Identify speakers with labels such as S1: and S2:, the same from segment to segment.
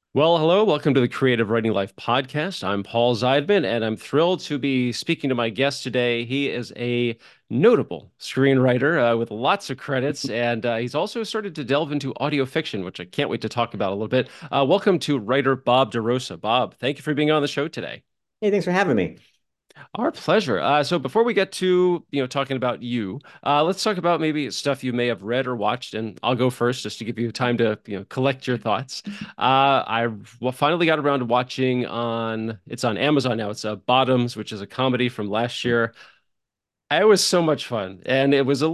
S1: Well, hello, welcome to the Creative Writing Life podcast. I'm Paul Zeidman, and I'm thrilled to be speaking to my guest today. He is a notable screenwriter with lots of credits, and he's also started to delve into audio fiction, which I can't wait to talk about a little bit. Welcome to writer Bob DeRosa. Bob, thank you for being on the show today.
S2: Hey, thanks for having me.
S1: Our pleasure. So before we get to, talking about you, let's talk about maybe stuff you may have read or watched, and I'll go first just to give you time to, collect your thoughts. Finally got around to watching it's on Amazon now. It's Bottoms, which is a comedy from last year. It was so much fun. And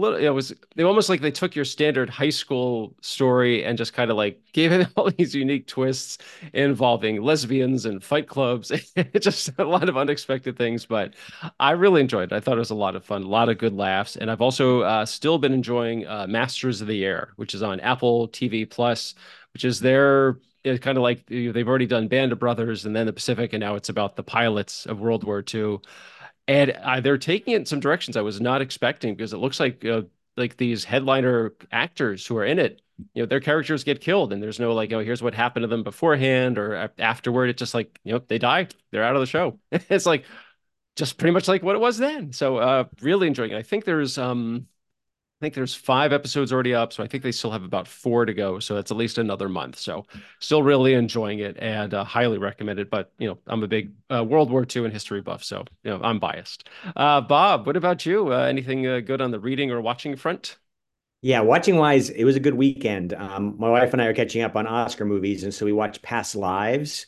S1: it almost like they took your standard high school story and just kind of like gave it all these unique twists involving lesbians and fight clubs. Just a lot of unexpected things, but I really enjoyed it. I thought it was a lot of fun, a lot of good laughs. And I've also still been enjoying Masters of the Air, which is on Apple TV Plus, which is their it's kind of like they've already done Band of Brothers and then the Pacific, and now it's about the pilots of World War II. And they're taking it in some directions I was not expecting because it looks like these headliner actors who are in it, their characters get killed and there's no like, oh, here's what happened to them beforehand or afterward. It's just like, they die. They're out of the show. It's like just pretty much like what it was then. So really enjoying it. I think there's 5 episodes already up, so I think they still have about four to go. So that's at least another month. So still really enjoying it and highly recommend it. But I'm a big World War II and history buff, so I'm biased. Bob, what about you? Anything good on the reading or watching front?
S2: Yeah, watching wise, it was a good weekend. My wife and I are catching up on Oscar movies, and so we watched Past Lives,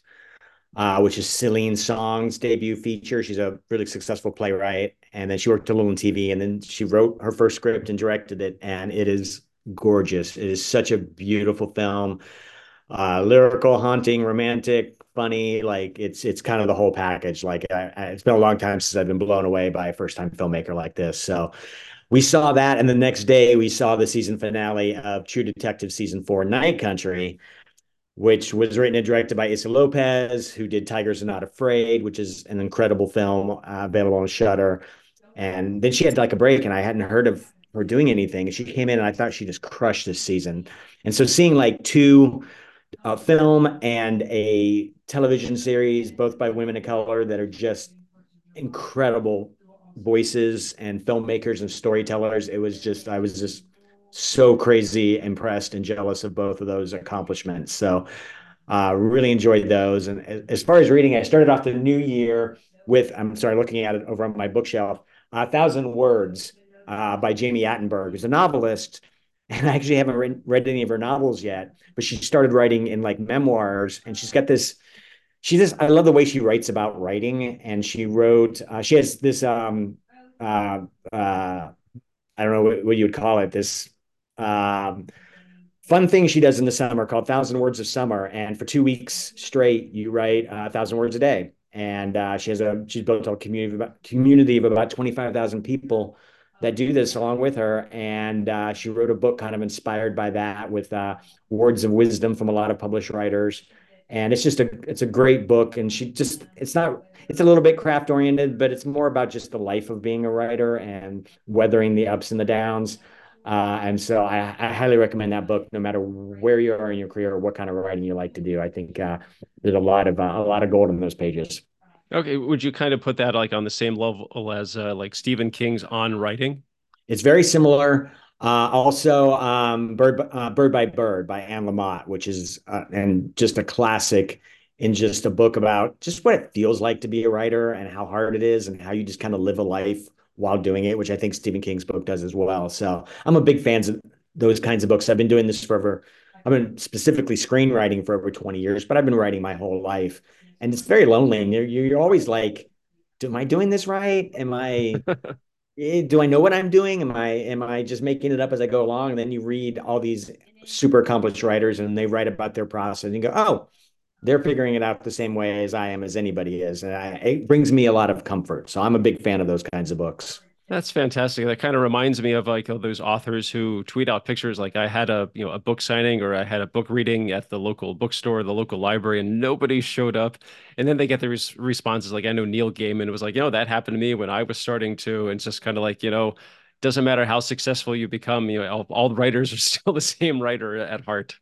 S2: which is Celine Song's debut feature. She's a really successful playwright, and then she worked a little in TV, and then she wrote her first script and directed it, and it is gorgeous. It is such a beautiful film, lyrical, haunting, romantic, funny. Like it's kind of the whole package. It's been a long time since I've been blown away by a first time filmmaker like this. So we saw that, and the next day we saw the season finale of True Detective season 4, Night Country, which was written and directed by Issa Lopez, who did Tigers Are Not Afraid, which is an incredible film available on Shudder. And then she had like a break, and I hadn't heard of her doing anything. And she came in, and I thought she just crushed this season. And so seeing like two a film and a television series, both by women of color, that are just incredible voices and filmmakers and storytellers. I was just so crazy impressed and jealous of both of those accomplishments. So, really enjoyed those. And as far as reading, I started off the new year with, I'm sorry, looking at it over on my bookshelf, A Thousand Words by Jamie Attenberg, who's a novelist. And I actually haven't read any of her novels yet, but she started writing in like memoirs, and I love the way she writes about writing. And she has this uh uh I don't know what you would call it, this um fun thing she does in the summer called Thousand Words of Summer. And for 2 weeks straight, you write 1,000 words a day. And she's built a community of about 25,000 people that do this along with her. And she wrote a book kind of inspired by that, with words of wisdom from a lot of published writers. And it's a great book. And it's a little bit craft oriented, but it's more about just the life of being a writer and weathering the ups and the downs. And so I highly recommend that book, no matter where you are in your career or what kind of writing you like to do. I think there's a lot of gold in those pages.
S1: Okay, would you kind of put that like on the same level as like Stephen King's On Writing?
S2: It's very similar. Also, Bird by Bird by Anne Lamott, which is and just a classic, in just a book about just what it feels like to be a writer and how hard it is and how you just kind of live a life while doing it, which I think Stephen King's book does as well. So I'm a big fan of those kinds of books. I've been doing this forever. I've been specifically screenwriting for over 20 years, but I've been writing my whole life, and it's very lonely. And you're always like, am I doing this right? Do I know what I'm doing? Am I just making it up as I go along? And then you read all these super accomplished writers, and they write about their process, and you go, oh, they're figuring it out the same way as I am, as anybody is. And it brings me a lot of comfort. So I'm a big fan of those kinds of books.
S1: That's fantastic. That kind of reminds me of like all those authors who tweet out pictures like I had a book signing or I had a book reading at the local bookstore, the local library, and nobody showed up. And then they get the responses like I know Neil Gaiman was like, that happened to me when I was starting to. And it's just kind of like, doesn't matter how successful you become, all writers are still the same writer at heart.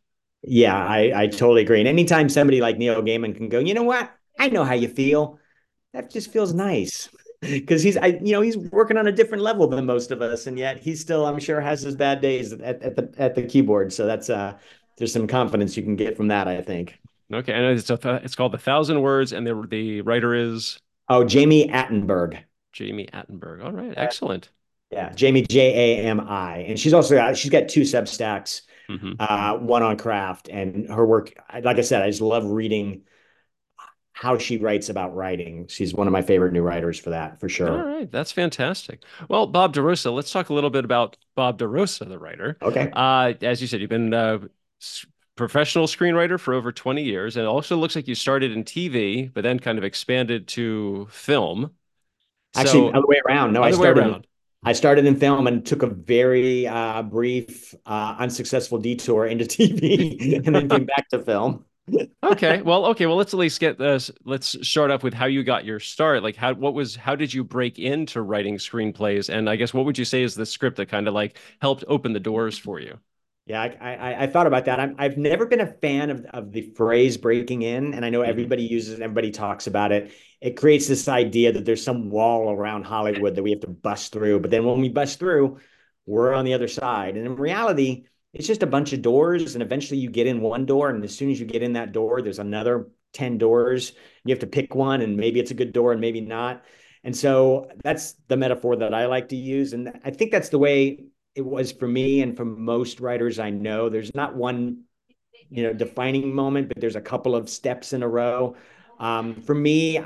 S2: Yeah, I totally agree. And anytime somebody like Neil Gaiman can go, you know what? I know how you feel. That just feels nice. Because he's working on a different level than most of us, and yet he still, I'm sure, has his bad days at the keyboard. So there's some confidence you can get from that, I think.
S1: Okay, and it's called The Thousand Words, and the writer is
S2: Oh, Jamie Attenberg.
S1: Jamie Attenberg. All right, excellent.
S2: Yeah, Jamie Jami, and she's got two Substacks,
S1: Hmm.
S2: one on craft, and her work. Like I said, I just love reading how she writes about writing. She's one of my favorite new writers for that, for
S1: All
S2: sure.
S1: right, that's fantastic. Well, Bob DeRosa, let's talk a little bit about Bob DeRosa, the writer.
S2: Okay.
S1: As you said, you've been a professional screenwriter for over 20 years, and it also looks like you started in TV, but then kind of expanded to film.
S2: Actually,
S1: So,
S2: other way around. No,
S1: other way around.
S2: I started in film and took a very brief, unsuccessful detour into TV, and then came back to film.
S1: Okay. Well, let's at least get this. Let's start off with how you got your start. Like, how did you break into writing screenplays? And I guess what would you say is the script that kind of like helped open the doors for you?
S2: Yeah, I thought about that. I've never been a fan of the phrase breaking in, and I know
S1: Hmm.
S2: everybody uses it, everybody talks about it. It creates this idea that there's some wall around Hollywood that we have to bust through. But then when we bust through, we're on the other side. And in reality, it's just a bunch of doors, and eventually you get in one door, and as soon as you get in that door, there's another 10 doors. You have to pick one, and maybe it's a good door and maybe not. And so that's the metaphor that I like to use. And I think that's the way it was for me and for most writers I know. There's not one, defining moment, but there's a couple of steps in a row. For me,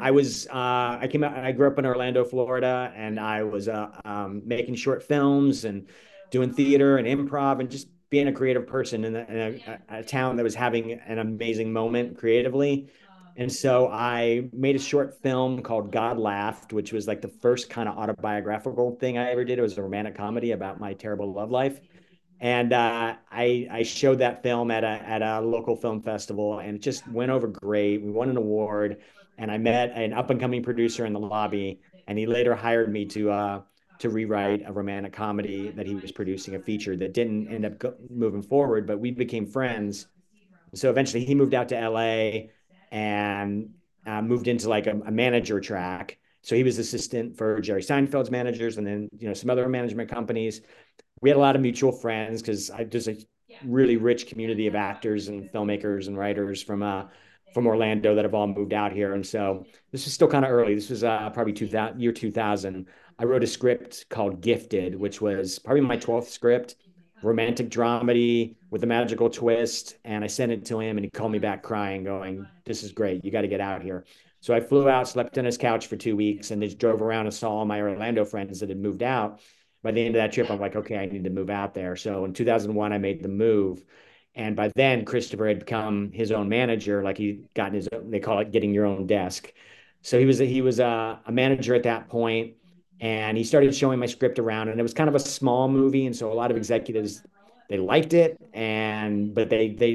S2: I grew up in Orlando, Florida, and I was making short films and doing theater and improv and just being a creative person in a town that was having an amazing moment creatively. And so I made a short film called God Laughed, which was like the first kind of autobiographical thing I ever did. It was a romantic comedy about my terrible love life. And I showed that film at a local film festival, and it just went over great. We won an award, and I met an up and coming producer in the lobby, and he later hired me to rewrite a romantic comedy that he was producing, a feature that didn't end up moving forward, but we became friends. So eventually, he moved out to LA and moved into like a manager track. So he was assistant for Jerry Seinfeld's managers, and then some other management companies. We had a lot of mutual friends because there's a really rich community of actors and filmmakers and writers from Orlando that have all moved out here. And so this was still kind of early. This was probably 2000, year 2000. I wrote a script called Gifted, which was probably my 12th script, romantic dramedy with a magical twist. And I sent it to him, and he called me back crying, going, "This is great. You got to get out here." So I flew out, slept on his couch for 2 weeks, and just drove around and saw all my Orlando friends that had moved out. By the end of that trip, I'm like, okay, I need to move out there. So in 2001, I made the move. And by then, Christopher had become his own manager. Like he'd gotten his own, they call it getting your own desk. So he was a manager at that point, and he started showing my script around. And it was kind of a small movie, and so a lot of executives they liked it, and but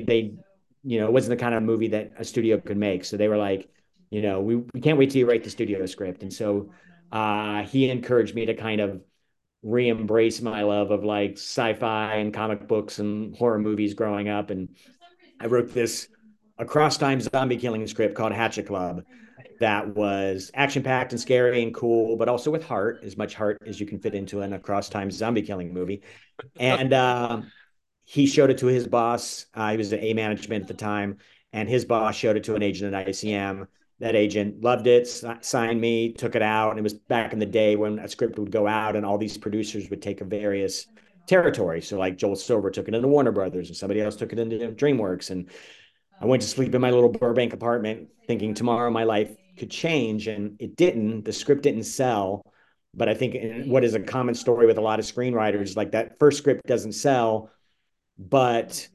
S2: it wasn't the kind of movie that a studio could make. So they were like, we can't wait till you write the studio script. And so he encouraged me to kind of re-embrace my love of like sci-fi and comic books and horror movies growing up. And I wrote this across time zombie killing script called Hatchet Club that was action-packed and scary and cool, but also with heart, as much heart as you can fit into an across time zombie killing movie. And he showed it to his boss. He was at A management at the time, and his boss showed it to an agent at ICM. That agent loved it, signed me, took it out. And it was back in the day when a script would go out and all these producers would take a various territory. So like Joel Silver took it into Warner Brothers, and somebody else took it into DreamWorks. And I went to sleep in my little Burbank apartment thinking tomorrow my life could change, and it didn't. The script didn't sell. But I think what is a common story with a lot of screenwriters, like that first script doesn't sell, but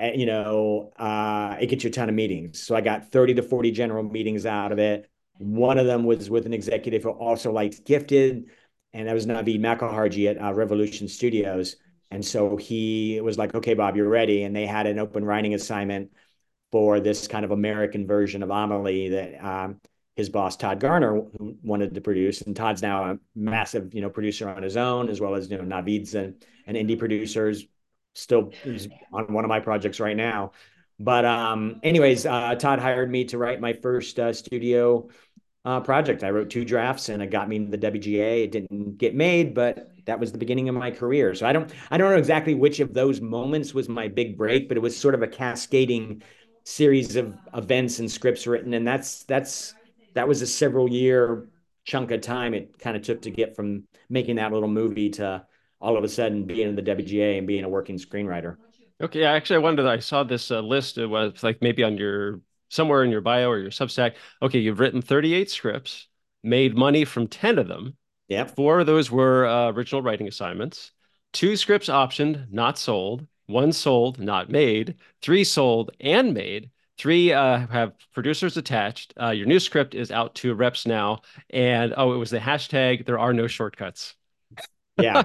S2: it gets you a ton of meetings. So I got 30 to 40 general meetings out of it. One of them was with an executive who also liked Gifted, and that was Naveed Makharji at Revolution Studios. And so he was like, "Okay, Bob, you're ready." And they had an open writing assignment for this kind of American version of Amelie that his boss Todd Garner wanted to produce, and Todd's now a massive producer on his own, as well as Naveed's an indie producer, still he's on one of my projects right now. But anyways, Todd hired me to write my first studio project. I wrote two drafts and it got me into the WGA. It didn't get made, but that was the beginning of my career. So I don't know exactly which of those moments was my big break, but it was sort of a cascading series of events and scripts written. And that was a several year chunk of time it kind of took to get from making that little movie to all of a sudden being in the WGA and being a working screenwriter.
S1: Okay, yeah, actually, I wondered. I saw this list. It was like maybe on your somewhere in your bio or your Substack. Okay, you've written 38 scripts, made money from 10 of them.
S2: Yep.
S1: Four of those were original writing assignments. Two scripts optioned, not sold. One sold, not made. Three sold and made. Three have producers attached. Your new script is out to reps now. And oh, it was the hashtag, there are no shortcuts.
S2: Yeah,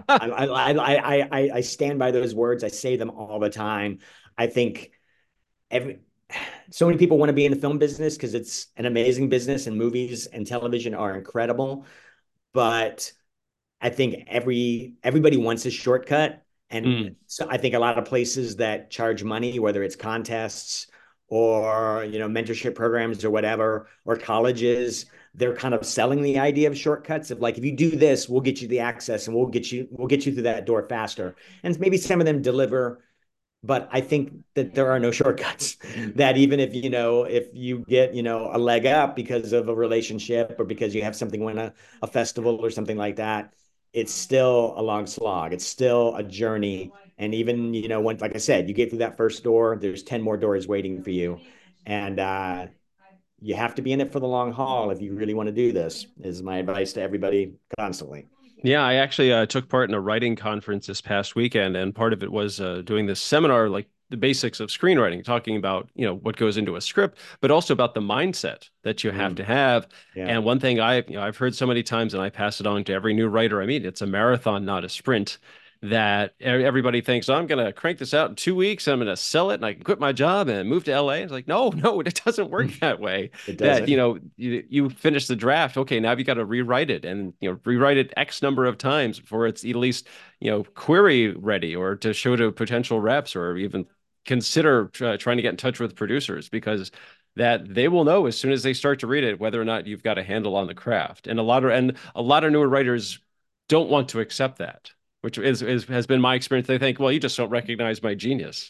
S2: I stand by those words. I say them all the time. I think every so many people want to be in the film business because it's an amazing business and movies and television are incredible. But I think everybody wants a shortcut. And
S1: Mm.
S2: so I think a lot of places that charge money, whether it's contests or mentorship programs or whatever, or colleges, they're kind of selling the idea of shortcuts of like, if you do this, we'll get you the access and we'll get you through that door faster. And maybe some of them deliver, but I think that there are no shortcuts. That even if you get a leg up because of a relationship or because you have something win a festival or something like that, it's still a long slog. It's still a journey. And even once, like I said, you get through that first door, there's 10 more doors waiting for you, and you have to be in it for the long haul if you really want to do this. Is my advice to everybody constantly.
S1: Yeah, I actually took part in a writing conference this past weekend, and part of it was doing this seminar, like the basics of screenwriting, talking about, what goes into a script, but also about the mindset that you have to
S2: Mm,
S1: have.
S2: yeah.
S1: And one thing I've heard so many times, and I pass it on to every new writer I meet, it's a marathon, not a sprint. That everybody thinks, oh, I'm going to crank this out in 2 weeks. I'm going to sell it and I can quit my job and move to LA. It's like, no, no, it doesn't work that way.
S2: It
S1: That
S2: doesn't.
S1: you finish the draft. Okay, now you got to rewrite it and rewrite it X number of times before it's at least query ready or to show to potential reps or even consider trying to get in touch with producers because that they will know as soon as they start to read it whether or not you've got a handle on the craft. And a lot of newer writers don't want to accept that, which is has been my experience. They think, well, you just don't recognize my genius.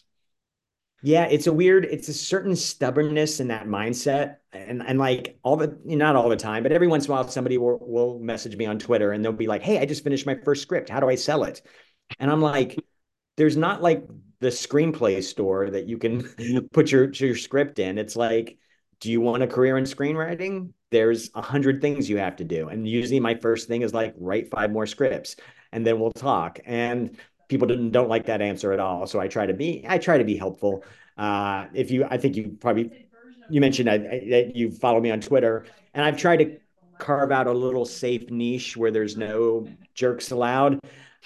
S2: Yeah, it's a certain stubbornness in that mindset. And like not all the time, but every once in a while, somebody will message me on Twitter and they'll be like, "Hey, I just finished my first script. How do I sell it?" And I'm like, there's not like the screenplay store that you can put your script in. It's like, do you want a career in screenwriting? There's 100 things you have to do. And usually my first thing is like, write five more scripts and then we'll talk. And people don't like that answer at all. So I try to be helpful. If you, I think you mentioned that you follow me on Twitter, and I've tried to carve out a little safe niche where there's no jerks allowed.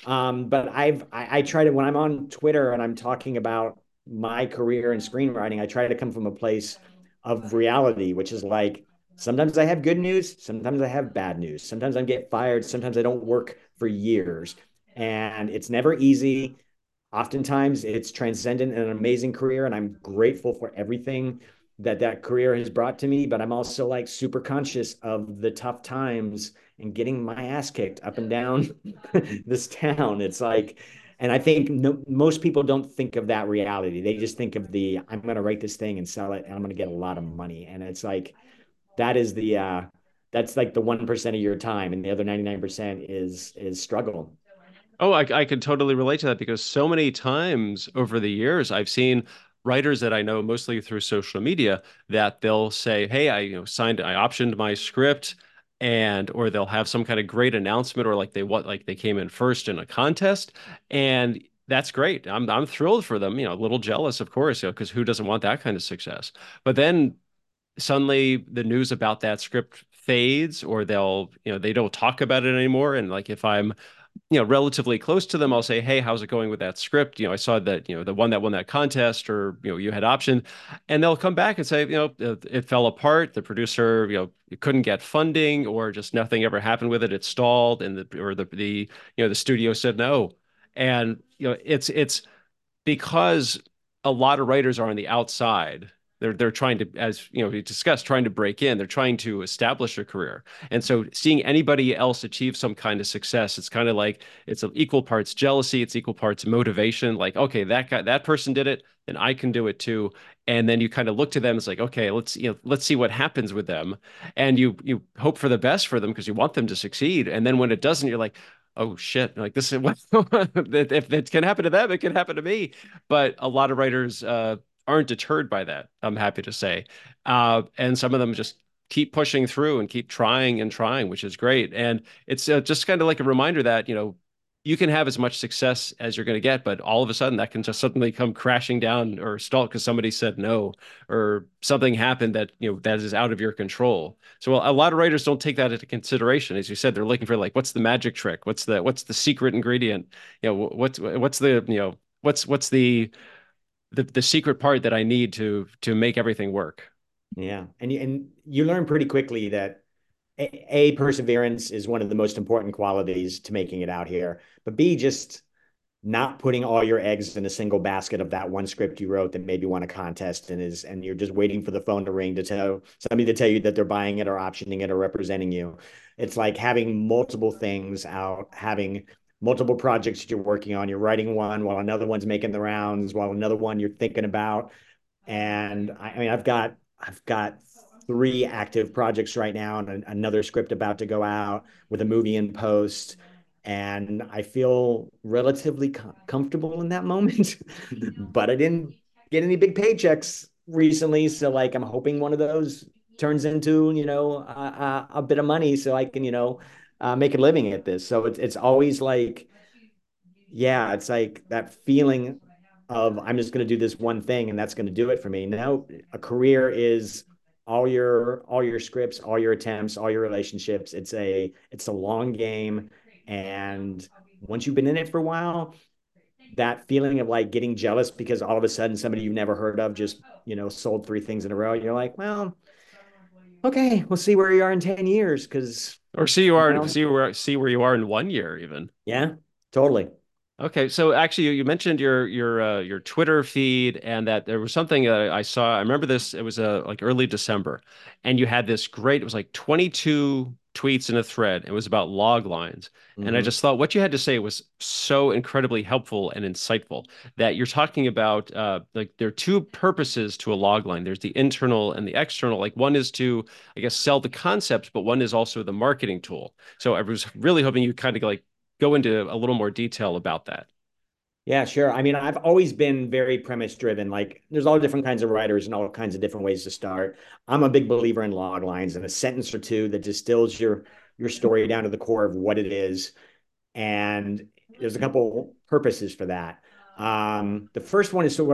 S2: But I try to, when I'm on Twitter and I'm talking about my career in screenwriting, I try to come from a place of reality, which is like, sometimes I have good news, sometimes I have bad news, sometimes I get fired, sometimes I don't work for years, and it's never easy. Oftentimes it's transcendent and an amazing career, and I'm grateful for everything that career has brought to me. But I'm also like super conscious of the tough times and getting my ass kicked up and down this town. It's like, and I think most people don't think of that reality. They just think of I'm going to write this thing and sell it, and I'm going to get a lot of money. And it's like, that is that's like the 1% of your time, and the other 99% is struggle.
S1: Oh, I could totally relate to that because so many times over the years, I've seen writers that I know mostly through social media that they'll say, "Hey, I optioned my script," and or they'll have some kind of great announcement or like they came in first in a contest, and that's great. I'm thrilled for them. A little jealous, of course, because who doesn't want that kind of success? But then suddenly the news about that script fades or they don't talk about it anymore and like if I'm relatively close to them, I'll say, "Hey, how's it going with that script? I saw that, the one that won that contest or, you had option." And they'll come back and say, it fell apart. The producer, it couldn't get funding or just nothing ever happened with it. It stalled and the studio said no. And, it's because a lot of writers are on the outside. They're trying to, as you know, we discussed, trying to break in. They're trying to establish a career. And so seeing anybody else achieve some kind of success, it's kind of like it's equal parts jealousy, it's equal parts motivation. Like, okay, that guy, that person did it, then I can do it too. And then you kind of look to them, it's like, okay, let's see what happens with them. And you hope for the best for them because you want them to succeed. And then when it doesn't, you're like, oh shit, like this is what if it can happen to them, it can happen to me. But a lot of writers aren't deterred by that, I'm happy to say. And some of them just keep pushing through and keep trying and trying, which is great. And it's just kind of like a reminder that, you can have as much success as you're going to get, but all of a sudden that can just suddenly come crashing down or stall because somebody said no, or something happened that, that is out of your control. So a lot of writers don't take that into consideration. As you said, they're looking for like, what's the magic trick? What's the secret ingredient? What's the, what's the secret part that I need to make everything work.
S2: Yeah. And you learn pretty quickly that A, perseverance is one of the most important qualities to making it out here. But B, just not putting all your eggs in a single basket of that one script you wrote that maybe won a contest and you're just waiting for the phone to ring to tell somebody to tell you that they're buying it or optioning it or representing you. It's like having multiple things out, having multiple projects that you're working on. You're writing one while another one's making the rounds, while another one you're thinking about. And I mean, I've got three active projects right now and another script about to go out with a movie in post. And I feel relatively comfortable in that moment, but I didn't get any big paychecks recently. So like, I'm hoping one of those turns into, a bit of money so I can, make a living at this. So it's always like, yeah, it's like that feeling of I'm just going to do this one thing and that's going to do it for me. Now, a career is all your scripts, all your attempts, all your relationships. It's a long game, and once you've been in it for a while, that feeling of like getting jealous because all of a sudden somebody you've never heard of just sold three things in a row. You're like, well, okay, we'll see where you are in 10 years because
S1: Or see where you are in 1 year even.
S2: yeah, totally.
S1: Okay, so actually, you mentioned your Twitter feed, and that there was something I saw. I remember this. It was like early December, and you had this great. It was like 22 tweets in a thread. It was about log lines, and I
S2: Mm-hmm.
S1: just thought what you had to say was so incredibly helpful and insightful. That you're talking about like there are two purposes to a log line. There's the internal and the external. Like one is to, I guess, sell the concepts, but one is also the marketing tool. So I was really hoping you kind of like go into a little more detail about that.
S2: Yeah, sure. I mean, I've always been very premise driven. Like, there's all different kinds of writers and all kinds of different ways to start. I'm a big believer in log lines and a sentence or two that distills your story down to the core of what it is. And there's a couple purposes for that. The first one is what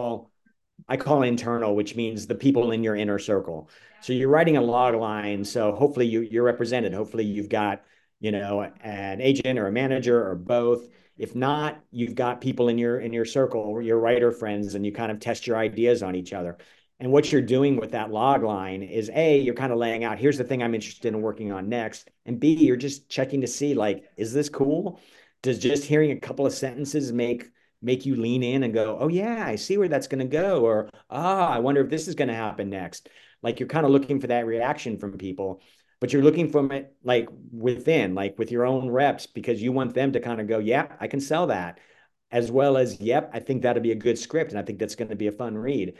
S2: I call internal, which means the people in your inner circle. So you're writing a log line. So hopefully you're represented. Hopefully you've got, an agent or a manager or both. If not, you've got people in your circle, your writer friends, and you kind of test your ideas on each other. And what you're doing with that log line is A, you're kind of laying out, here's the thing I'm interested in working on next. And B, you're just checking to see like, is this cool? Does just hearing a couple of sentences make you lean in and go, oh yeah, I see where that's going to go, or I wonder if this is going to happen next. Like you're kind of looking for that reaction from people, but you're looking from it like within, like with your own reps, because you want them to kind of go, yeah, I can sell that, as well as, yep, I think that'll be a good script, and I think that's going to be a fun read.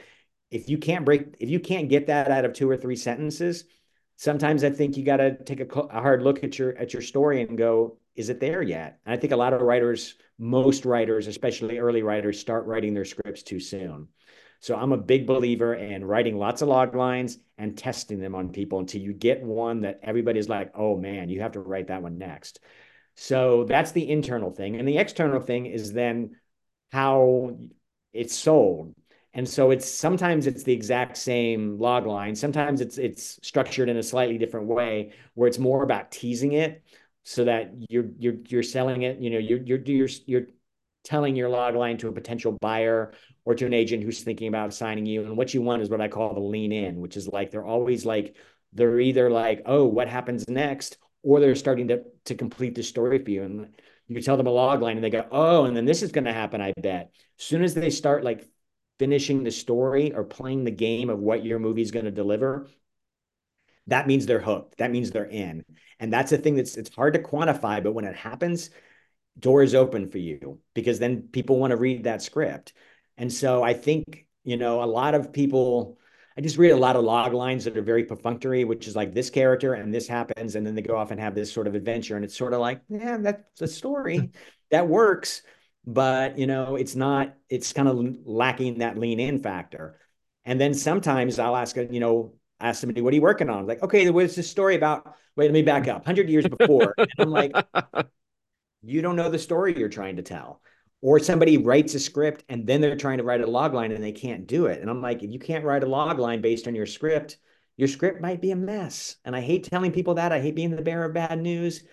S2: If you can't get that out of two or three sentences, sometimes I think you got to take a hard look at your story and go, is it there yet? And I think a lot of writers, most writers, especially early writers, start writing their scripts too soon. So I'm a big believer in writing lots of log lines and testing them on people until you get one that everybody's like, oh man, you have to write that one next. So that's the internal thing. And the external thing is then how it's sold. And so sometimes it's the exact same log line. Sometimes it's structured in a slightly different way where it's more about teasing it so that you're selling it, you're telling your log line to a potential buyer or to an agent who's thinking about signing you. And what you want is what I call the lean in, which is like they're always like they're either like, oh, what happens next? Or they're starting to complete the story for you. And you tell them a log line and they go, oh, and then this is going to happen, I bet. As soon as they start like finishing the story or playing the game of what your movie is going to deliver, that means they're hooked. That means they're in. And that's a thing that's it's hard to quantify, but when it happens, doors open for you because then people want to read that script. And so I think, a lot of people, I just read a lot of log lines that are very perfunctory, which is like this character and this happens. And then they go off and have this sort of adventure. And it's sort of like, yeah, that's a story that works. But, it's not, it's kind of lacking that lean in factor. And then sometimes I'll ask somebody, what are you working on? I'm like, okay, what's this story about? Wait, let me back up. 100 years before. And I'm like, you don't know the story you're trying to tell. Or somebody writes a script and then they're trying to write a log line and they can't do it. And I'm like, if you can't write a log line based on your script might be a mess. And I hate telling people that. I hate being the bearer of bad news,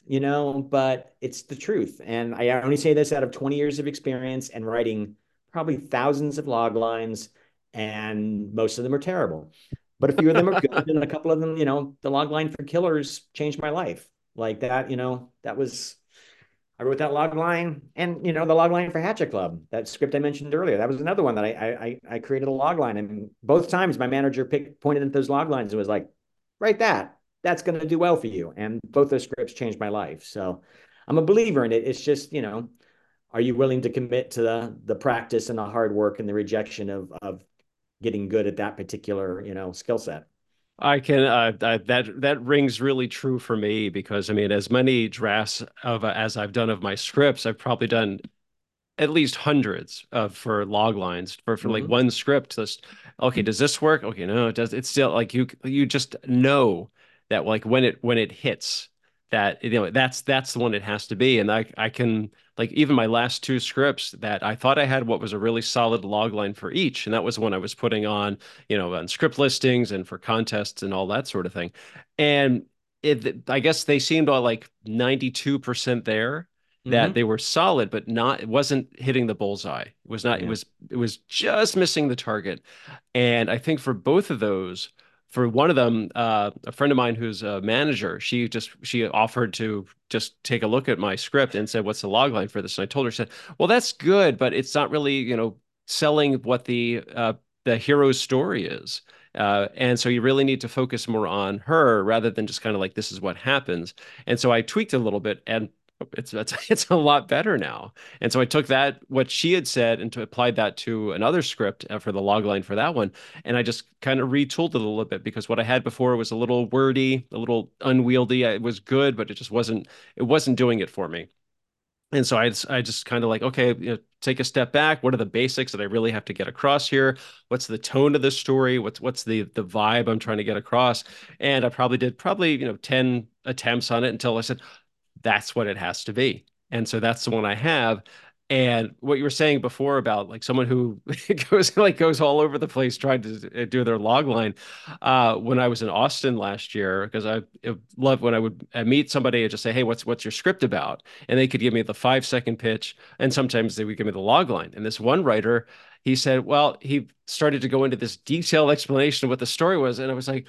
S2: but it's the truth. And I only say this out of 20 years of experience and writing probably thousands of log lines, and most of them are terrible. But a few of them are good, and a couple of them, the log line for Killers changed my life. Like that, that was I wrote that log line, and the log line for Hatchet Club, that script I mentioned earlier. That was another one that I created a log line, and both times my manager pointed at those log lines and was like, "Write that. That's going to do well for you." And both those scripts changed my life. So I'm a believer in it. It's just are you willing to commit to the practice and the hard work and the rejection of getting good at that particular skill set?
S1: I can that rings really true for me because I mean, as many drafts of as I've done of my scripts, I've probably done at least hundreds of for log lines for like
S2: Mhm.
S1: one script. Just okay, does this work? Okay, no, it does. It's still like you just know that like when it hits that that's the one it has to be. And I can like even my last two scripts that I thought I had what was a really solid log line for each, and that was when I was putting on on script listings and for contests and all that sort of thing. And I guess they seemed all like 92% there that
S2: Mhm.
S1: they were solid, but it wasn't hitting the bullseye. It was not,
S2: Yeah.
S1: it was just missing the target. And I think for both of those, for one of them, a friend of mine who's a manager, she offered to just take a look at my script and said, "What's the log line for this?" And I told her, she said, "Well, that's good, but it's not really, selling what the hero's story is." And so you really need to focus more on her rather than just kind of like this is what happens. And so I tweaked it a little bit, and it's a lot better now. And so I took that what she had said and applied that to another script for the log line for that one, and I just kind of retooled it a little bit because what I had before was a little wordy, a little unwieldy. It was good, but it wasn't doing it for me. And so I just kind of like, okay, take a step back. What are the basics that I really have to get across here? What's the tone of the story? What's the vibe I'm trying to get across? And I probably did 10 attempts on it until I said, that's what it has to be. And so that's the one I have. And what you were saying before about like someone who goes all over the place trying to do their log line. When I was in Austin last year, because I love when I would meet somebody and just say, "Hey, what's your script about?" And they could give me the 5 second pitch, and sometimes they would give me the log line. And this one writer, he said, well, he started to go into this detailed explanation of what the story was, and I was like,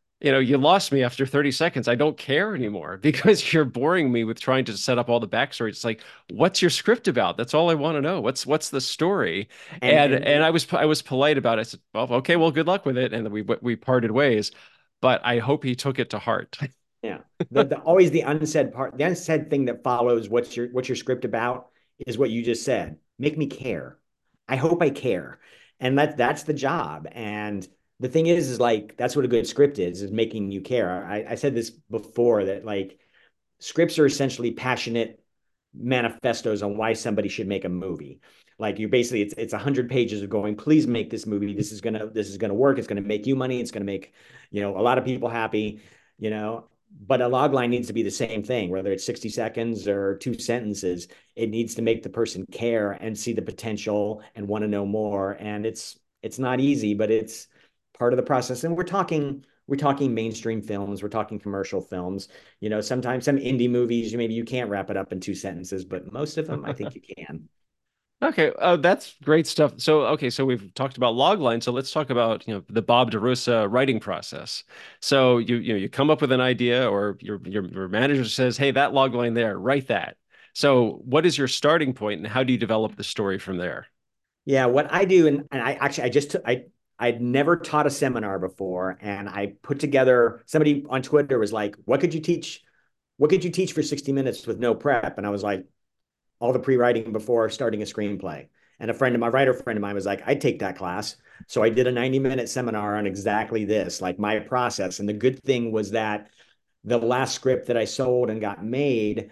S1: you lost me after 30 seconds. I don't care anymore because you're boring me with trying to set up all the backstory. It's like, what's your script about? That's all I want to know. What's the story?
S2: And
S1: And I was polite about it. I said, well, okay, well, good luck with it. And then we parted ways. But I hope he took it to heart.
S2: Yeah. The always the unsaid part, the unsaid thing that follows what's your script about is what you just said. Make me care. I hope I care. And that's the job. And the thing is like that's what a good script is making you care. I said this before that like scripts are essentially passionate manifestos on why somebody should make a movie. Like you basically it's 100 pages of going, please make this movie. This is gonna work. It's gonna make you money. It's gonna make, a lot of people happy, you know. But a log line needs to be the same thing, whether it's 60 seconds or two sentences. It needs to make the person care and see the potential and want to know more. And it's not easy, but it's part of the process. And we're talking mainstream films, we're talking commercial films. Sometimes some indie movies, maybe you can't wrap it up in two sentences, but most of them, I think you can.
S1: Okay, that's great stuff. So, okay, so we've talked about logline. So let's talk about, the Bob DeRosa writing process. So you come up with an idea, or your manager says, "Hey, that logline there, write that." So, what is your starting point, and how do you develop the story from there?
S2: Yeah, what I do, and I actually I just took I'd never taught a seminar before, and I put together somebody on Twitter was like, "What could you teach? What could you teach for 60 minutes with no prep?" And I was like, all the pre-writing before starting a screenplay. And a friend of my writer friend of mine was like, I'd take that class. So I did a 90-minute seminar on exactly this, like my process. And the good thing was that the last script that I sold and got made,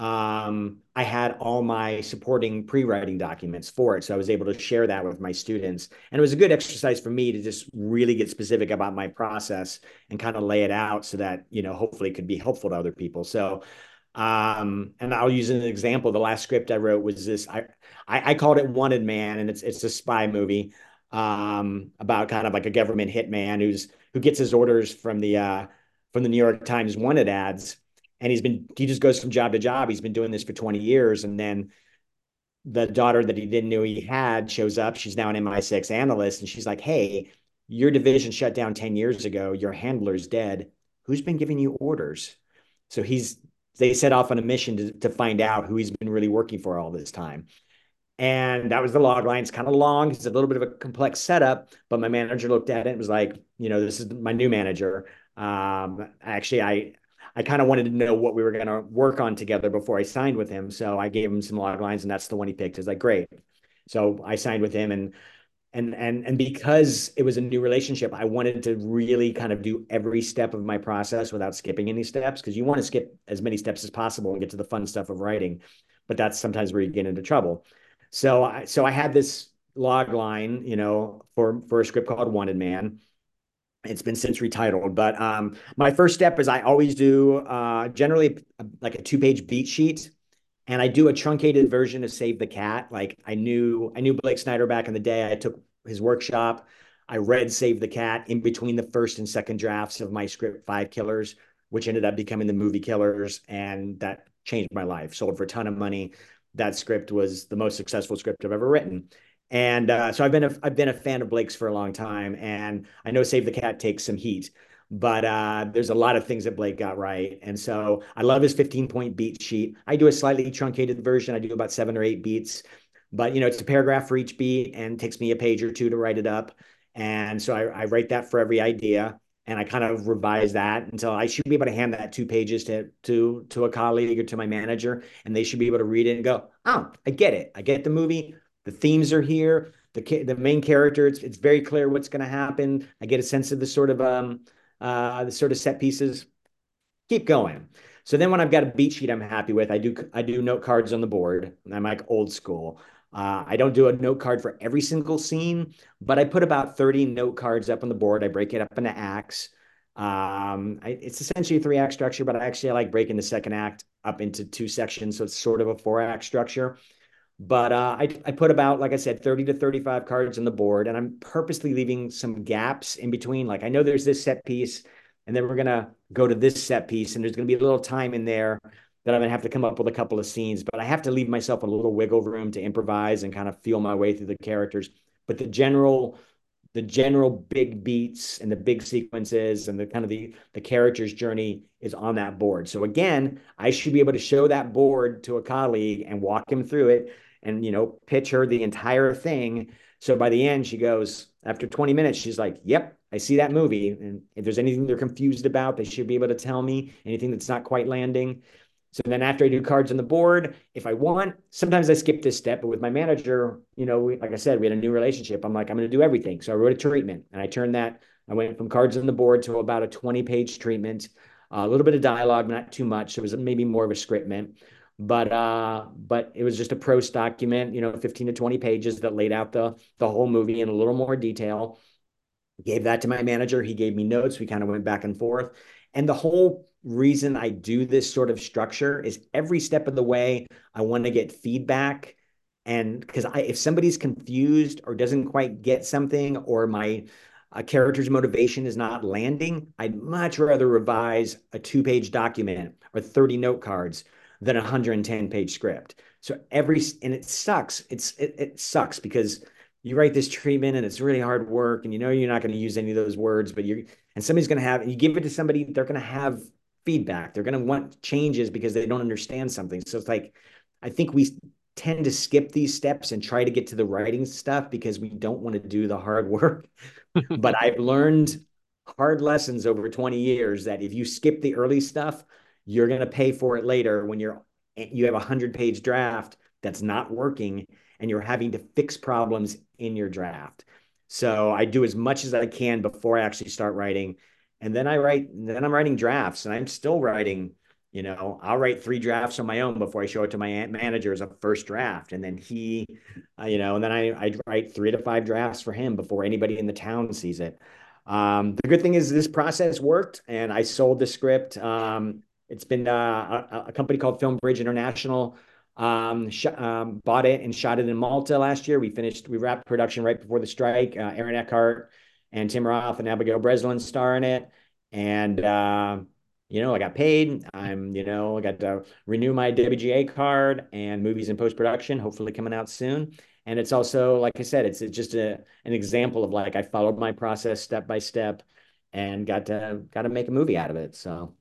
S2: I had all my supporting pre-writing documents for it. So I was able to share that with my students. And it was a good exercise for me to just really get specific about my process and kind of lay it out so that, hopefully it could be helpful to other people. So and I'll use an example. The last script I wrote was this. I called it Wanted Man, and it's a spy movie about kind of like a government hitman who gets his orders from the New York Times wanted ads, and he just goes from job to job. He's been doing this for 20 years, and then the daughter that he didn't know he had shows up. She's now an MI6 analyst, and she's like, "Hey, your division shut down 10 years ago. Your handler's dead. Who's been giving you orders?" So they set off on a mission to find out who he's been really working for all this time. And that was the log line. It's kind of long. It's a little bit of a complex setup, but my manager looked at it and was like, this is my new manager. Actually, I kind of wanted to know what we were going to work on together before I signed with him. So I gave him some log lines, and that's the one he picked. It's like, great. So I signed with him, and because it was a new relationship, I wanted to really kind of do every step of my process without skipping any steps, because you want to skip as many steps as possible and get to the fun stuff of writing, but that's sometimes where you get into trouble. So I had this log line, for a script called Wanted Man. It's been since retitled, but my first step is I always do generally like a 2-page beat sheet, and I do a truncated version of Save the Cat. Like I knew Blake Snyder back in the day. I took his workshop. I read Save the Cat in between the first and second drafts of my script, Five Killers, which ended up becoming the movie Killers, and that changed my life. Sold for a ton of money. That script was the most successful script I've ever written. And so I've been a fan of Blake's for a long time, and I know Save the Cat takes some heat, but there's a lot of things that Blake got right. And so I love his 15-point beat sheet. I do a slightly truncated version. I do about 7 or 8 beats, but it's a paragraph for each beat and it takes me a page or two to write it up. And so I write that for every idea, and I kind of revise that until I should be able to hand that 2 pages to a colleague or to my manager, and they should be able to read it and go, "Oh, I get it. I get the movie. The themes are here. The main character, it's very clear what's going to happen. I get a sense of the sort of set pieces. Keep going." So then when I've got a beat sheet I'm happy with, I do note cards on the board. I'm like old school. I don't do a note card for every single scene, but I put about 30 note cards up on the board. I break it up into acts. It's essentially a 3-act structure, but I like breaking the second act up into 2 sections, so it's sort of a 4-act structure. But I put about, like I said, 30 to 35 cards on the board, and I'm purposely leaving some gaps in between. Like I know there's this set piece, and then we're gonna go to this set piece, and there's gonna be a little time in there that I'm gonna have to come up with a couple of scenes, but I have to leave myself a little wiggle room to improvise and kind of feel my way through the characters. But the general big beats and the big sequences and the kind of the character's journey is on that board. So again, I should be able to show that board to a colleague and walk him through it and pitch her the entire thing. So by the end, she goes, after 20 minutes, she's like, "Yep, I see that movie." And if there's anything they're confused about, they should be able to tell me anything that's not quite landing. So then after I do cards on the board, if I want, sometimes I skip this step, but with my manager, like I said, we had a new relationship. I'm like, I'm going to do everything. So I wrote a treatment, and I went from cards on the board to about a 20-page treatment, a little bit of dialogue, not too much. So it was maybe more of a scriptment, but it was just a prose document, 15 to 20 pages that laid out the whole movie in a little more detail. Gave that to my manager. He gave me notes. We kind of went back and forth. And the whole reason I do this sort of structure is every step of the way, I want to get feedback. And because if somebody's confused or doesn't quite get something, or my character's motivation is not landing, I'd much rather revise a 2-page document or 30 note cards than a 110-page script. So and it sucks. It sucks because you write this treatment and it's really hard work, and you're not going to use any of those words, and somebody's going to have, and you give it to somebody, they're going to have feedback. They're going to want changes because they don't understand something. So it's like, I think tend to skip these steps and try to get to the writing stuff because we don't want to do the hard work. But I've learned hard lessons over 20 years that if you skip the early stuff, you're going to pay for it later when you have a 100-page draft that's not working and you're having to fix problems in your draft. So I do as much as I can before I actually start writing. And then I'm writing drafts and I'm still writing, I'll write 3 drafts on my own before I show it to my manager as a first draft. And then and then I write 3 to 5 drafts for him before anybody in the town sees it. The good thing is this process worked and I sold the script. It's been a company called Film Bridge International bought it and shot it in Malta last year. We wrapped production right before the strike. Aaron Eckhart and Tim Roth and Abigail Breslin star in it. And, I got paid. I got to renew my WGA card and movies in post-production, hopefully coming out soon. And it's also, like I said, it's just an example of like, I followed my process step by step and got to make a movie out of it. So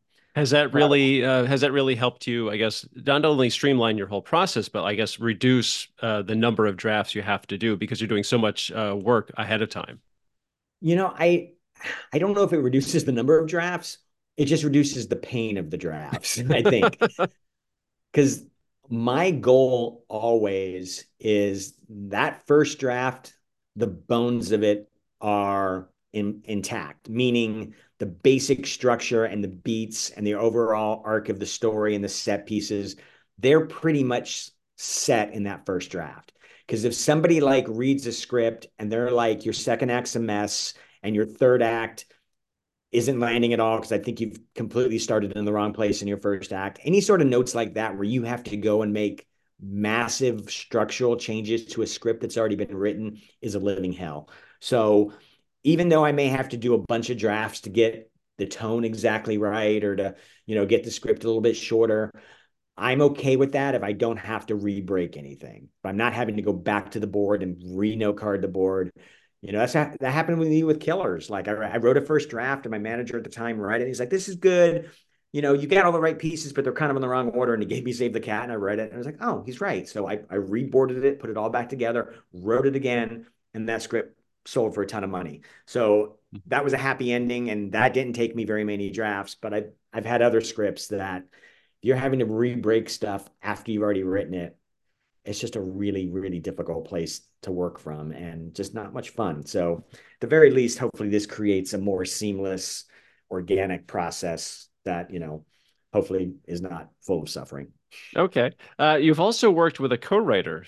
S1: Has that really helped you, I guess, not only streamline your whole process, but I guess reduce the number of drafts you have to do because you're doing so much work ahead of time?
S2: You know, I I don't know if it reduces the number of drafts. It just reduces the pain of the drafts, I think. Because my goal always is that first draft, the bones of it are intact, meaning the basic structure and the beats and the overall arc of the story and the set pieces, they're pretty much set in that first draft. Because if somebody like reads a script and they're like, your second act's a mess and your third act isn't landing at all because I think you've completely started in the wrong place in your first act. Any sort of notes like that where you have to go and make massive structural changes to a script that's already been written is a living hell. So even though I may have to do a bunch of drafts to get the tone exactly right or to, get the script a little bit shorter, I'm okay with that if I don't have to re-break anything. If I'm not having to go back to the board and re-note card the board. That happened with me with Killers. Like I wrote a first draft and my manager at the time read it. He's like, this is good. You got all the right pieces, but they're kind of in the wrong order. And he gave me Save the Cat and I read it. And I was like, oh, he's right. So I reboarded it, put it all back together, wrote it again. And that script sold for a ton of money. So that was a happy ending. And that didn't take me very many drafts, but I've had other scripts that you're having to re-break stuff after you've already written it. It's just a really, really difficult place to work from and just not much fun. So, at the very least, hopefully, this creates a more seamless, organic process that, hopefully is not full of suffering.
S1: Okay. You've also worked with a co-writer.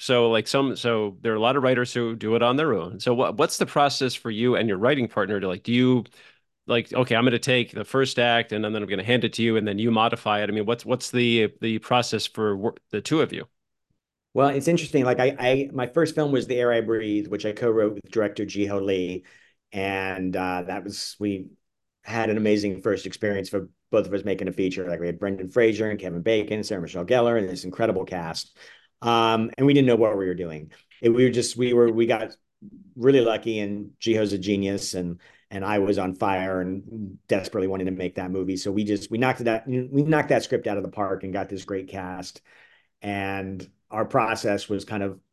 S1: So there are a lot of writers who do it on their own. So what's the process for you and your writing partner to like, do you like, okay, I'm going to take the first act and then I'm going to hand it to you and then you modify it. I mean, what's the process for the two of you?
S2: Well, it's interesting. Like my first film was The Air I Breathe, which I co-wrote with director Ji-Ho Lee, and we had an amazing first experience for both of us making a feature. Like we had Brendan Fraser and Kevin Bacon, Sarah Michelle Gellar, and this incredible cast. And we didn't know what we were doing. We got really lucky, and Ji-Ho's a genius, and I was on fire and desperately wanting to make that movie. So we knocked that script out of the park and got this great cast. And our process was kind of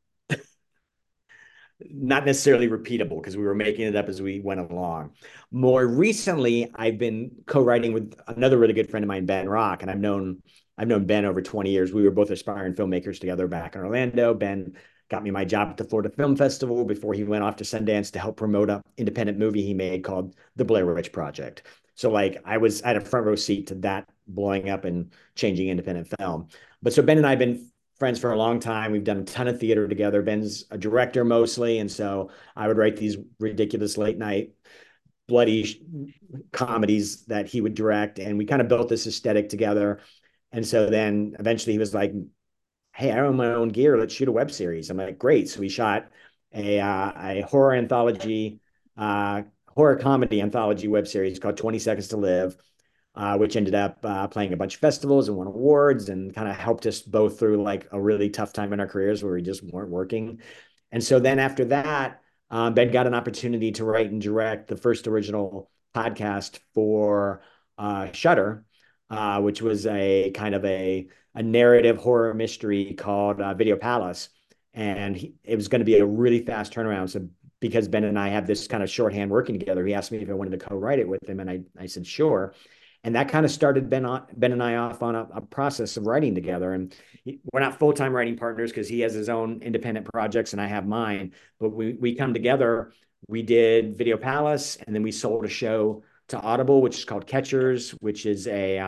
S2: not necessarily repeatable because we were making it up as we went along. More recently, I've been co-writing with another really good friend of mine, Ben Rock, and I've known Ben over 20 years. We were both aspiring filmmakers together back in Orlando. Ben got me my job at the Florida Film Festival before he went off to Sundance to help promote an independent movie he made called The Blair Witch Project. So like I had a front row seat to that blowing up and changing independent film. But so Ben and I have been friends for a long time. We've done a ton of theater together. Ben's a director mostly, and so I would write these ridiculous late night bloody comedies that he would direct, and we kind of built this aesthetic together. And so then eventually he was like, "Hey, I own my own gear. Let's shoot a web series." I'm like, "Great!" So we shot a horror anthology, horror comedy anthology web series called 20 Seconds to Live, which ended up playing a bunch of festivals and won awards and kind of helped us both through like a really tough time in our careers where we just weren't working. And so then after that, Ben got an opportunity to write and direct the first original podcast for Shudder, which was a kind of a a narrative horror mystery called Video Palace, and it was going to be a really fast turnaround. So because Ben and I have this kind of shorthand working together, he asked me if I wanted to co-write it with him, and I said sure. And that kind of started Ben and I off on a process of writing together. And we're not full-time writing partners because he has his own independent projects and I have mine. But we come together. We did Video Palace, and then we sold a show to Audible, which is called Catchers, which is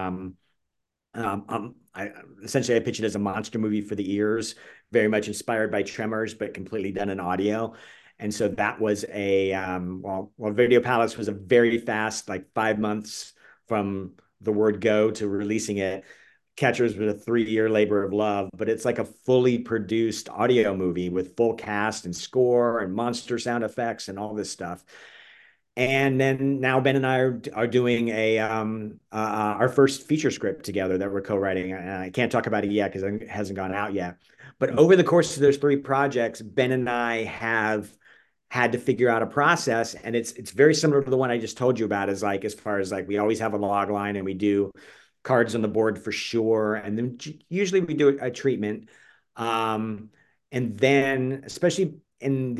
S2: I essentially I pitch it as a monster movie for the ears, very much inspired by Tremors, but completely done in audio. And so that was well, Video Palace was a very fast, like 5 months from the word go to releasing it. Catchers was a 3 year labor of love, but it's like a fully produced audio movie with full cast and score and monster sound effects and all this stuff. And then now Ben and I are doing our first feature script together that we're co-writing. And I can't talk about it yet because it hasn't gone out yet. But over the course of those three projects, Ben and I have had to figure out a process, and it's very similar to the one I just told you about. Is like as far as like we always have a log line and we do cards on the board for sure, and then usually we do a treatment, and then especially in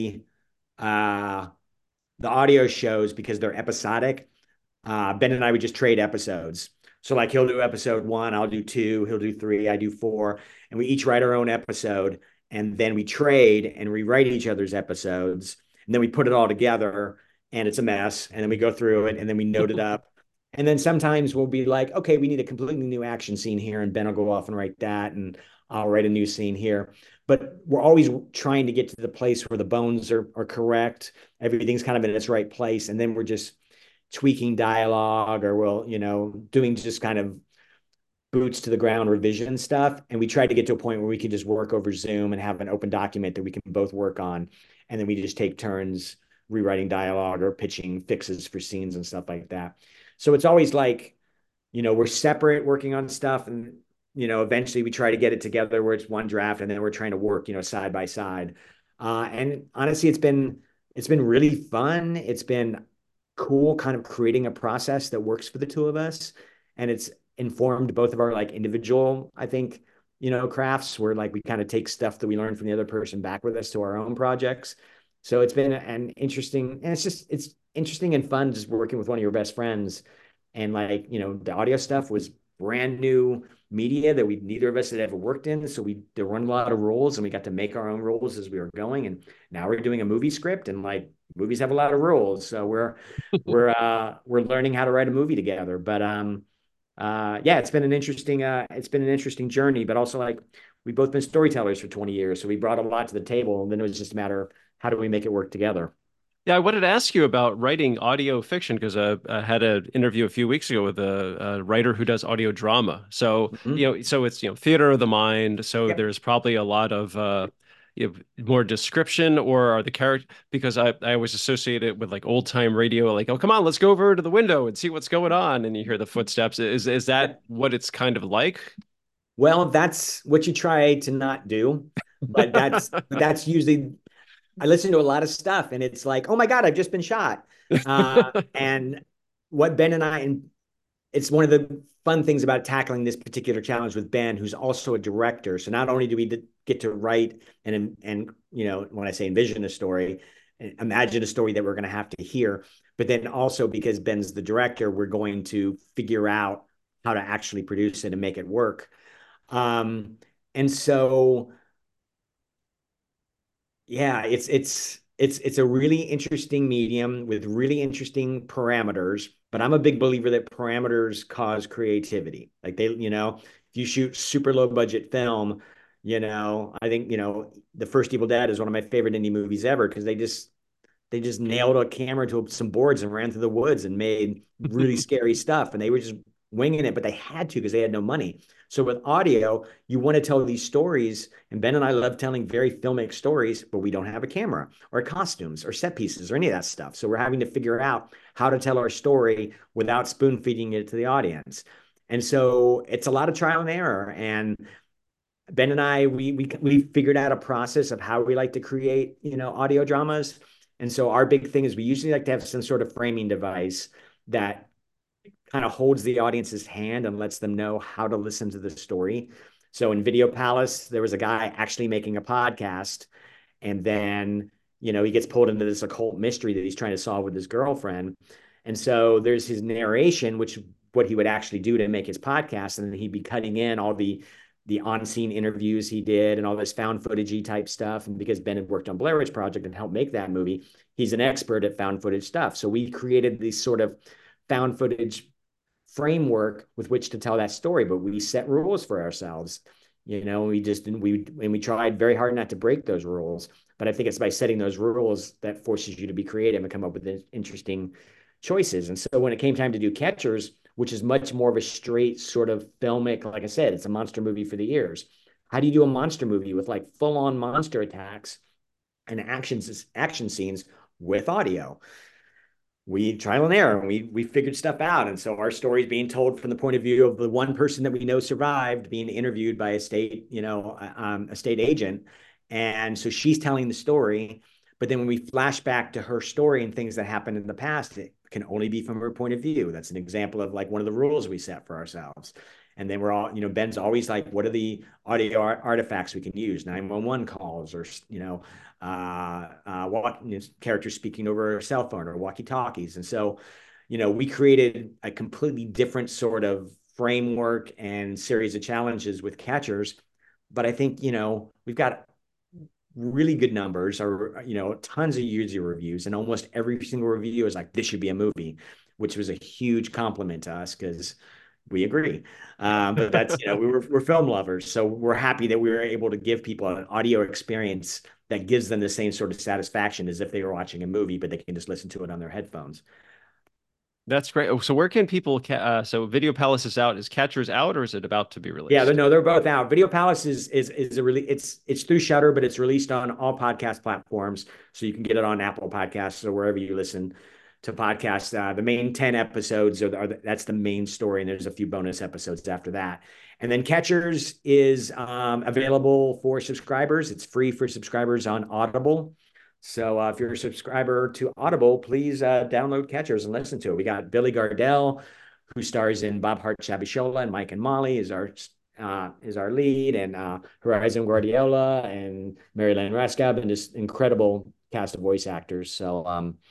S2: the audio shows because they're episodic. Ben and I would just trade episodes. So like he'll do episode one, I'll do two, he'll do three, I do four, and we each write our own episode, and then we trade and rewrite each other's episodes, and then we put it all together, and it's a mess, and then we go through it, and then we note it up, and then sometimes we'll be like, okay, we need a completely new action scene here, and Ben will go off and write that, and I'll write a new scene here. But we're always trying to get to the place where the bones are correct, everything's kind of in its right place, and then we're just tweaking dialogue or we'll, doing just kind of boots to the ground revision stuff. And we tried to get to a point where we could just work over Zoom and have an open document that we can both work on. And then we just take turns rewriting dialogue or pitching fixes for scenes and stuff like that. So it's always like, we're separate working on stuff. And, eventually we try to get it together where it's one draft and then we're trying to work, side by side. And honestly, it's been really fun. It's been cool kind of creating a process that works for the two of us. And it's informed both of our like individual, I think, crafts where like we kind of take stuff that we learned from the other person back with us to our own projects. So it's been an interesting, and it's interesting and fun just working with one of your best friends. And like, the audio stuff was brand new media that we neither of us had ever worked in. So there weren't a lot of rules and we got to make our own rules as we were going. And now we're doing a movie script and like movies have a lot of rules. So we're learning how to write a movie together. But yeah, it's been an interesting journey, but also like we've both been storytellers for 20 years. So we brought a lot to the table and then it was just a matter of how do we make it work together?
S1: Yeah, I wanted to ask you about writing audio fiction because I had an interview a few weeks ago with a writer who does audio drama. So,
S2: Mhm.
S1: so it's, theater of the mind. So
S2: Yep.
S1: there's probably a lot of more description or are the character because I always associate it with like old time radio, like, oh, come on, let's go over to the window and see what's going on. And you hear the footsteps. Is that
S2: Yep.
S1: what it's kind of like?
S2: Well, that's what you try to not do, but that's usually I listen to a lot of stuff and it's like, oh my God, I've just been shot. And what Ben and I, and it's one of the fun things about tackling this particular challenge with Ben, who's also a director. So not only do we get to write and when I say envision a story, imagine a story that we're going to have to hear, but then also because Ben's the director, we're going to figure out how to actually produce it and make it work. And so yeah, it's a really interesting medium with really interesting parameters, but I'm a big believer that parameters cause creativity. Like if you shoot super low budget film, I think, The First Evil Dead is one of my favorite indie movies ever because they just nailed a camera to some boards and ran through the woods and made really scary stuff. And they were just winging it, but they had to because they had no money. So with audio, you want to tell these stories. And Ben and I love telling very filmic stories, but we don't have a camera or costumes or set pieces or any of that stuff. So we're having to figure out how to tell our story without spoon feeding it to the audience. And so it's a lot of trial and error. And Ben and I, we figured out a process of how we like to create, audio dramas. And so our big thing is we usually like to have some sort of framing device that kind of holds the audience's hand and lets them know how to listen to the story. So in Video Palace, there was a guy actually making a podcast, and then he gets pulled into this occult mystery that he's trying to solve with his girlfriend. And so there's his narration, which what he would actually do to make his podcast, and then he'd be cutting in all the on-scene interviews he did and all this found footagey type stuff. And because Ben had worked on Blair Witch Project and helped make that movie, he's an expert at found footage stuff. So we created these sort of found footage framework with which to tell that story, but we set rules for ourselves. We tried very hard not to break those rules. But I think it's by setting those rules that forces you to be creative and come up with interesting choices. And so when it came time to do Catchers, which is much more of a straight sort of filmic, like I said, it's a monster movie for the ears. How do you do a monster movie with like full-on monster attacks and action scenes with audio? We trial and error, and we figured stuff out. And so our story is being told from the point of view of the one person that we know survived being interviewed by a state agent. And so she's telling the story, but then when we flash back to her story and things that happened in the past, it can only be from her point of view. That's an example of like one of the rules we set for ourselves. And then we're all, Ben's always like, what are the audio artifacts we can use? 911 calls, or, characters speaking over a cell phone or walkie-talkies. And so, we created a completely different sort of framework and series of challenges with Catchers. But I think, we've got really good numbers, or tons of user reviews, and almost every single review is like, this should be a movie, which was a huge compliment to us because we agree. But that's we're film lovers, so we're happy that we were able to give people an audio experience that gives them the same sort of satisfaction as if they were watching a movie, but they can just listen to it on their headphones.
S1: That's great. Oh, so where can people so Video Palace is out. Is Catchers out, or is it about to be
S2: Yeah,
S1: released?
S2: no, they're both out. Video Palace is a really it's through Shudder, but it's released on all podcast platforms, so you can get it on Apple Podcasts or wherever you listen to podcasts. The main 10 episodes that's the main story, and there's a few bonus episodes after that. And then Catchers is available for subscribers. It's free for subscribers on Audible. So if you're a subscriber to Audible, please download Catchers and listen to it. We got Billy Gardell, who stars in Bob Hearts Abishola, and Mike and Molly is our lead, and Horizon Guardiola and Mary Lane Raskab, and this incredible cast of voice actors. So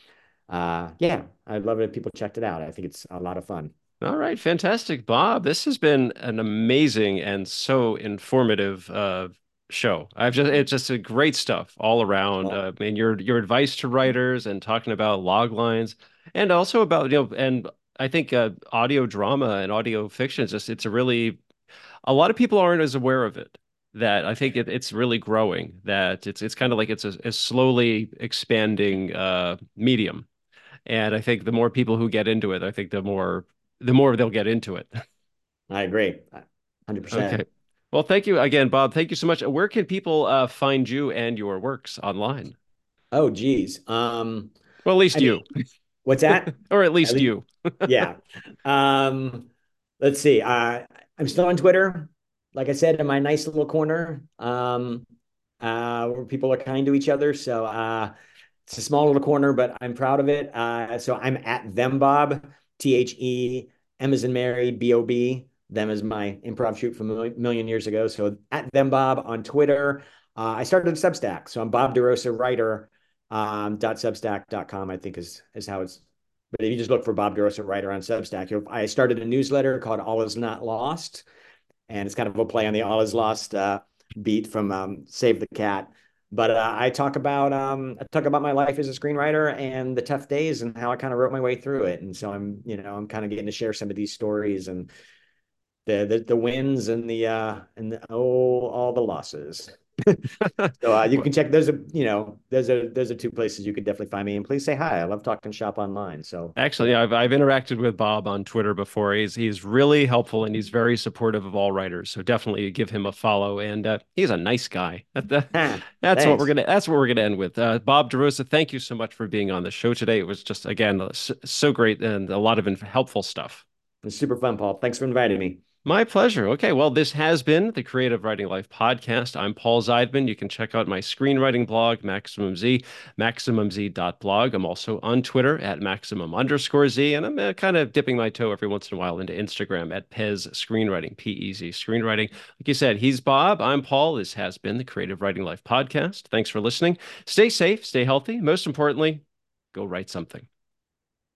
S2: yeah, I'd love it if people checked it out. I think it's a lot of fun.
S1: All right, fantastic, Bob. This has been an amazing and so informative show. It's just a great stuff all around.
S2: Well,
S1: And your advice to writers and talking about log lines, and also about and I think audio drama and audio fiction is just it's a lot of people aren't as aware of it. That I think it's really growing. That it's kind of like it's a slowly expanding medium. And I think the more people who get into it, I think the more they'll get into it.
S2: I agree, 100%.
S1: Okay. Well, thank you again, Bob. Thank you so much. Where can people find you and your works online?
S2: Oh, geez.
S1: Well, at
S2: I
S1: least
S2: mean,
S1: you,
S2: what's that?
S1: or at
S2: At
S1: least
S2: least,
S1: you.
S2: yeah. Um, let's see. I'm still on Twitter, like I said, in my nice little corner, where people are kind to each other. So it's a small little corner, but I'm proud of it. So I'm at them Bob, THEM as in Mary, BOB. Them is my improv shoot from a million years ago. So at them Bob on Twitter. I started Substack, so I'm Bob DeRosa writer. .substack.com, I think is how it's. But if you just look for Bob DeRosa writer on Substack, I started a newsletter called All Is Not Lost, and it's kind of a play on the All Is Lost beat from Save the Cat. But I talk about my life as a screenwriter and the tough days and how I kind of wrote my way through it. And so I'm kind of getting to share some of these stories and the wins and all the losses. So you can check. Those are two places you could definitely find me. And please say hi. I love talking shop online. So
S1: Actually, yeah, I've interacted with Bob on Twitter before. He's really helpful and he's very supportive of all writers. So definitely give him a follow. And he's a nice guy. That's what we're
S2: thanks.
S1: gonna end with. Bob DeRosa, thank you so much for being on the show today. It was just again so great and a lot of helpful stuff.
S2: It's super fun, Paul. Thanks for inviting me.
S1: My pleasure. Okay, well, this has been the Creative Writing Life podcast. I'm Paul Zeidman. You can check out my screenwriting blog, Maximum Z, maximumz.blog. I'm also on Twitter at maximum_Z, and I'm kind of dipping my toe every once in a while into Instagram at Pez Screenwriting, Pez Screenwriting. Like you said, he's Bob. I'm Paul. This has been the Creative Writing Life podcast. Thanks for listening. Stay safe, stay healthy. Most importantly, go write something.